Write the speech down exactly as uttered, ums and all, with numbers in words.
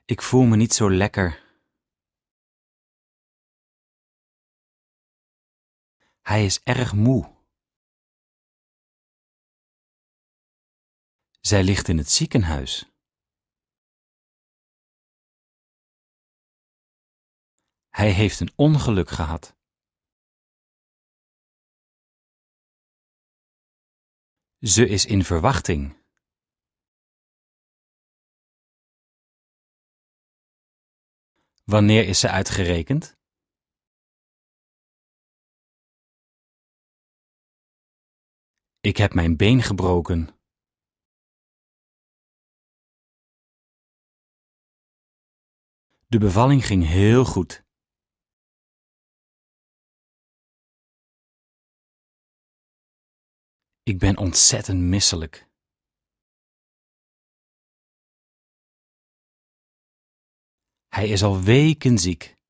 Ik voel me niet zo lekker. Hij is erg moe. Zij ligt in het ziekenhuis. Hij heeft een ongeluk gehad. Ze is in verwachting. Wanneer is ze uitgerekend? Ik heb mijn been gebroken. De bevalling ging heel goed. Ik ben ontzettend misselijk. Hij is al weken ziek.